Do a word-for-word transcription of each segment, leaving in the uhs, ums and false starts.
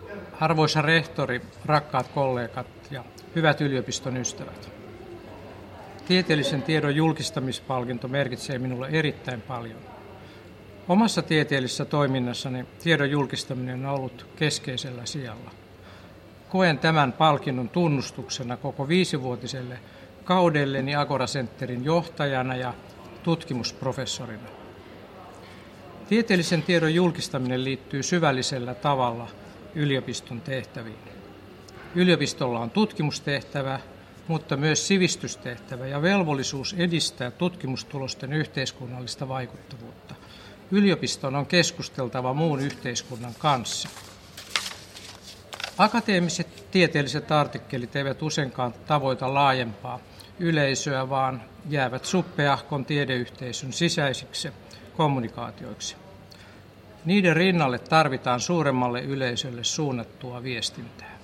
Arvoisa rehtori, rakkaat kollegat ja hyvät yliopiston ystävät. Tieteellisen tiedon julkistamispalkinto merkitsee minulle erittäin paljon. Omassa tieteellisessä toiminnassani tiedon julkistaminen on ollut keskeisellä sijalla. Koen tämän palkinnon tunnustuksena koko viisivuotiselle kaudelleni Agora Centerin johtajana ja tutkimusprofessorina. Tieteellisen tiedon julkistaminen liittyy syvällisellä tavalla yliopiston tehtäviin. Yliopistolla on tutkimustehtävä, mutta myös sivistystehtävä ja velvollisuus edistää tutkimustulosten yhteiskunnallista vaikuttavuutta. Yliopiston on keskusteltava muun yhteiskunnan kanssa. Akateemiset tieteelliset artikkelit eivät useinkaan tavoita laajempaa yleisöä, vaan jäävät suppeahkon tiedeyhteisön sisäisiksi kommunikaatioiksi. Niiden rinnalle tarvitaan suuremmalle yleisölle suunnattua viestintää.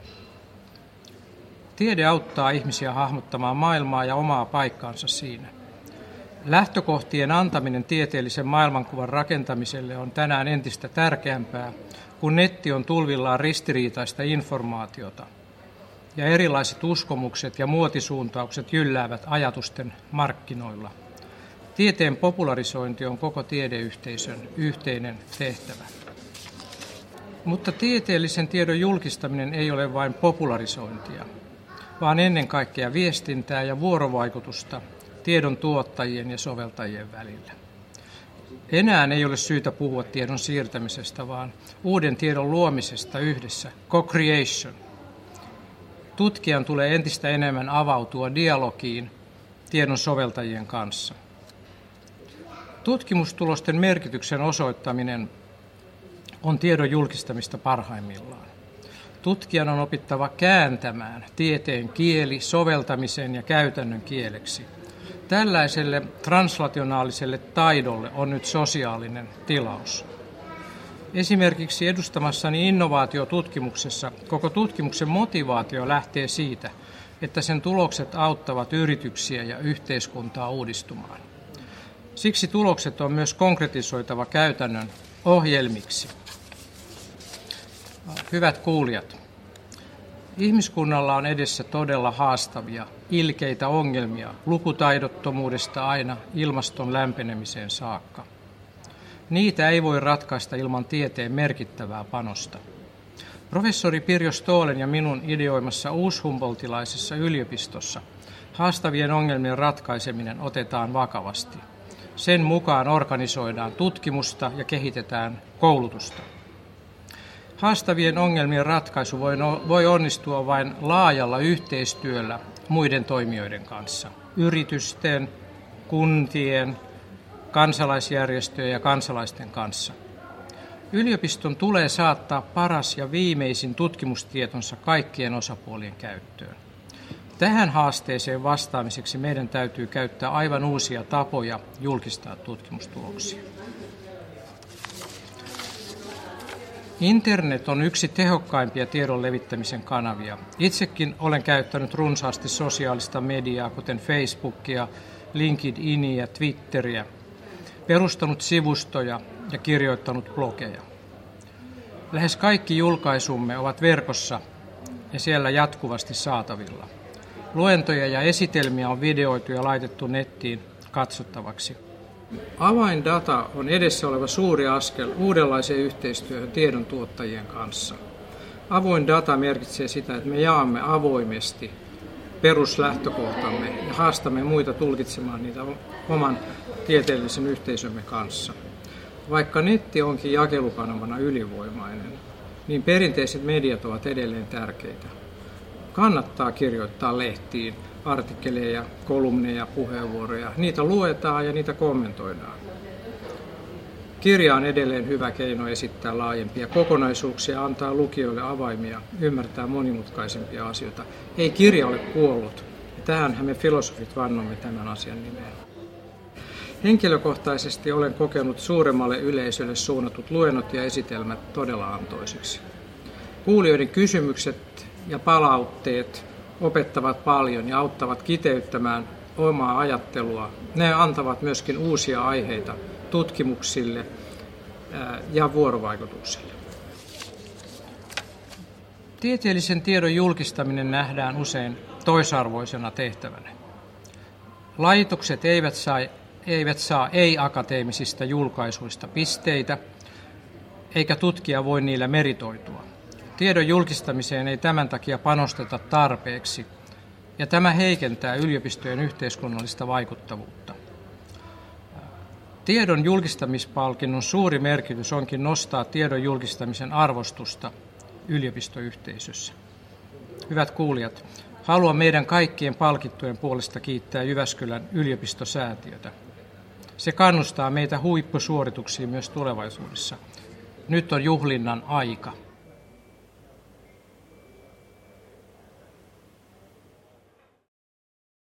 Tiede auttaa ihmisiä hahmottamaan maailmaa ja omaa paikkaansa siinä. Lähtökohtien antaminen tieteellisen maailmankuvan rakentamiselle on tänään entistä tärkeämpää, kun netti on tulvillaan ristiriitaista informaatiota ja erilaiset uskomukset ja muotisuuntaukset jylläävät ajatusten markkinoilla. Tieteen popularisointi on koko tiedeyhteisön yhteinen tehtävä. Mutta tieteellisen tiedon julkistaminen ei ole vain popularisointia, vaan ennen kaikkea viestintää ja vuorovaikutusta tiedon tuottajien ja soveltajien välillä. Enää ei ole syytä puhua tiedon siirtämisestä, vaan uuden tiedon luomisesta yhdessä, co-creation. Tutkijan tulee entistä enemmän avautua dialogiin tiedon soveltajien kanssa. Tutkimustulosten merkityksen osoittaminen on tiedon julkistamista parhaimmillaan. Tutkijan on opittava kääntämään tieteen kieli soveltamisen ja käytännön kieleksi. Tällaiselle translationaaliselle taidolle on nyt sosiaalinen tilaus. Esimerkiksi edustamassani innovaatiotutkimuksessa koko tutkimuksen motivaatio lähtee siitä, että sen tulokset auttavat yrityksiä ja yhteiskuntaa uudistumaan. Siksi tulokset on myös konkretisoitava käytännön ohjelmiksi. Hyvät kuulijat, ihmiskunnalla on edessä todella haastavia, ilkeitä ongelmia lukutaidottomuudesta aina ilmaston lämpenemiseen saakka. Niitä ei voi ratkaista ilman tieteen merkittävää panosta. Professori Pirjo Stoolen ja minun ideoimassa uushumboltilaisessa yliopistossa haastavien ongelmien ratkaiseminen otetaan vakavasti. Sen mukaan organisoidaan tutkimusta ja kehitetään koulutusta. Haastavien ongelmien ratkaisu voi onnistua vain laajalla yhteistyöllä muiden toimijoiden kanssa, yritysten, kuntien, kansalaisjärjestöjen ja kansalaisten kanssa. Yliopiston tulee saattaa paras ja viimeisin tutkimustietonsa kaikkien osapuolien käyttöön. Tähän haasteeseen vastaamiseksi meidän täytyy käyttää aivan uusia tapoja julkistaa tutkimustuloksia. Internet on yksi tehokkaimpia tiedon levittämisen kanavia. Itsekin olen käyttänyt runsaasti sosiaalista mediaa, kuten Facebookia, LinkedInia ja Twitteriä, perustanut sivustoja ja kirjoittanut blogeja. Lähes kaikki julkaisumme ovat verkossa ja siellä jatkuvasti saatavilla. Luentoja ja esitelmiä on videoitu ja laitettu nettiin katsottavaksi. Avaindata on edessä oleva suuri askel uudenlaiseen yhteistyöhön tiedon tuottajien kanssa. Avoin data merkitsee sitä, että me jaamme avoimesti peruslähtökohtamme ja haastamme muita tulkitsemaan niitä oman tieteellisen yhteisömme kanssa. Vaikka netti onkin jakelukanavana ylivoimainen, niin perinteiset mediat ovat edelleen tärkeitä. Kannattaa kirjoittaa lehtiin artikkeleja, kolumneja, puheenvuoroja. Niitä luetaan ja niitä kommentoidaan. Kirja on edelleen hyvä keino esittää laajempia kokonaisuuksia ja antaa lukijoille avaimia ymmärtää monimutkaisempia asioita. Ei kirja ole kuollut. Tähänhän me filosofit vannomme tämän asian nimeen. Henkilökohtaisesti olen kokenut suuremmalle yleisölle suunnatut luennot ja esitelmät todella antoisiksi. Kuulijoiden kysymykset ja palautteet opettavat paljon ja auttavat kiteyttämään omaa ajattelua. Ne antavat myöskin uusia aiheita tutkimuksille ja vuorovaikutukselle. Tieteellisen tiedon julkistaminen nähdään usein toisarvoisena tehtävänä. Laitokset eivät saa, eivät saa ei-akateemisista julkaisuista pisteitä, eikä tutkija voi niillä meritoitua. Tiedon julkistamiseen ei tämän takia panosteta tarpeeksi, ja tämä heikentää yliopistojen yhteiskunnallista vaikuttavuutta. Tiedon julkistamispalkinnon suuri merkitys onkin nostaa tiedon julkistamisen arvostusta yliopistoyhteisössä. Hyvät kuulijat, haluan meidän kaikkien palkittujen puolesta kiittää Jyväskylän yliopistosäätiötä. Se kannustaa meitä huippusuorituksiin myös tulevaisuudessa. Nyt on juhlinnan aika.